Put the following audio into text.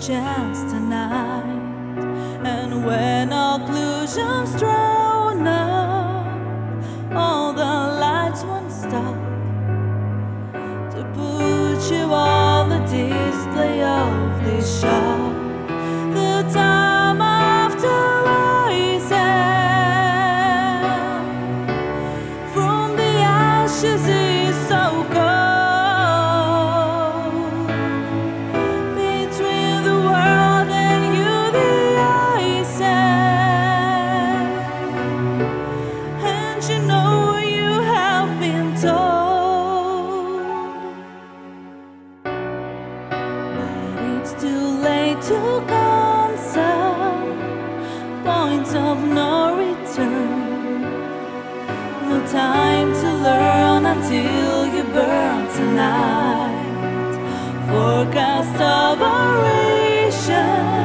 chance tonight. And when occlusions drown out, all the lights won't stop to put you on the display of this shop. The time after rising from the ashes is so cold. Between the world and you, the ice, and you know you have been told that it's too late to cancel, point of no return. No time to learn until you burn tonight. Forecast of oration.